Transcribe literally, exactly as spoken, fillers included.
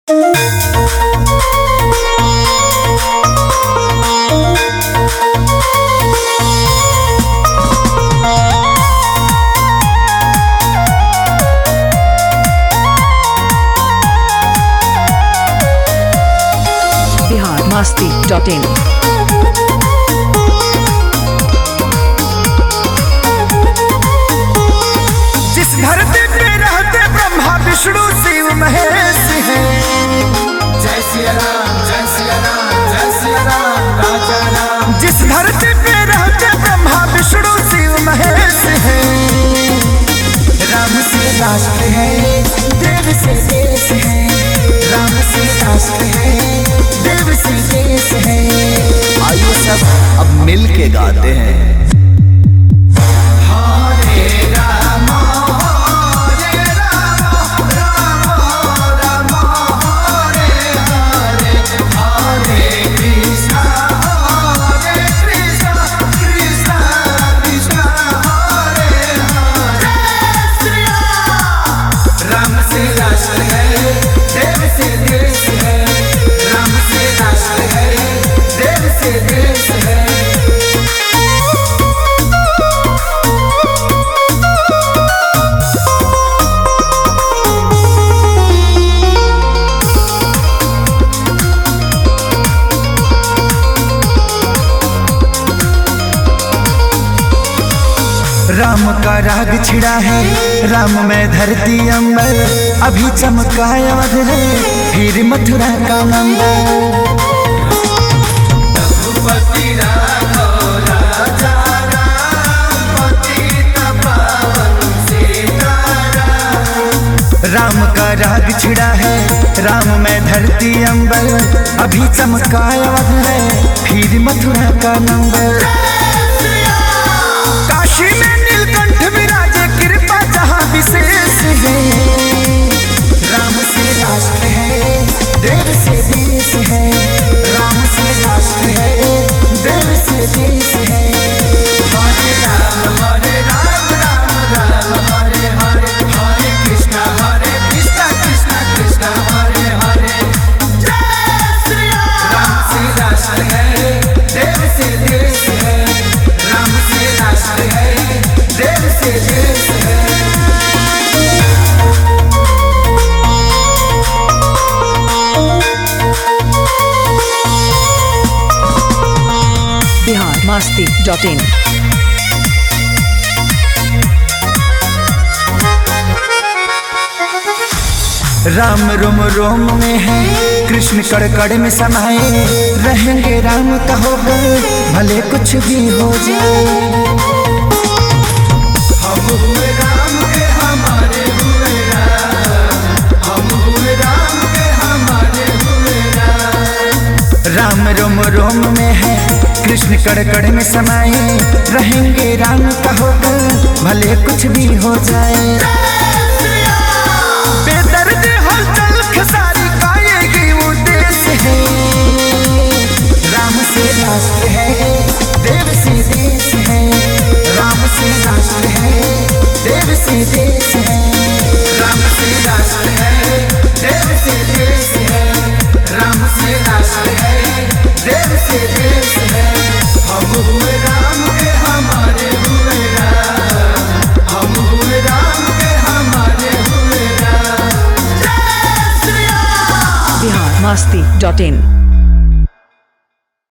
masti dot in. जिस धरती पे रहते ब्रह्मा विष्णु शिव महेश हैं, जय सिया राम जय सिया राम जय सिया राम राजा राम। जिस धरती पे रहते ब्रह्मा विष्णु शिव महेश हैं, राम से राष्ट्र है देव से देश है, राम से राष्ट्र है देव से देश है। आइए सब अब मिल के गाते हैं। राम का राग छिड़ा है राम में धरती अंबर, अभी चमका अवध है फिर मथुरा का नंबर। राम का राग छिड़ा है राम में धरती अंबर, अभी चमका अवध है फिर मथुरा का नंबर। काशी में नीलकंठ विराजे कृपा जहाँ विशेष है, राम से राष्ट्र है देव से देश है, राम से राष्ट्र है देव से देश है। हरे राम हरे राम राम राम हरे हरे, हरे कृष्णा हरे कृष्णा कृष्णा कृष्णा हरे हरे। जय श्री राम। राम से राष्ट्र है देव से देश है, राम से राष्ट्र है देव से देश है। Bihar masti dot in. Ram रोम रोम में है कृष्ण कड़ कड़ में समाये, रहेंगे राम कहो भले कुछ भी हो जाए। हम हुए राम के हमारे हुए राम, हम हुए राम के हमारे हुए राम। राम रोम रोम में है कृष्ण कड़ कड़ में समाये, रहेंगे राम कहो भले कुछ भी हो जाए। सारी पाएगी वो देश है, राम से राष्ट्र है देव से देश है, राम से राष्ट्र है देव से देश है। राम से राष्ट्र है देव से देश है, राम से राष्ट्र है देव से देश है। हम हुए राम के हमारे हुए राम, हम हुए राम के हमारे हुए Ram. Bihar masti dot in.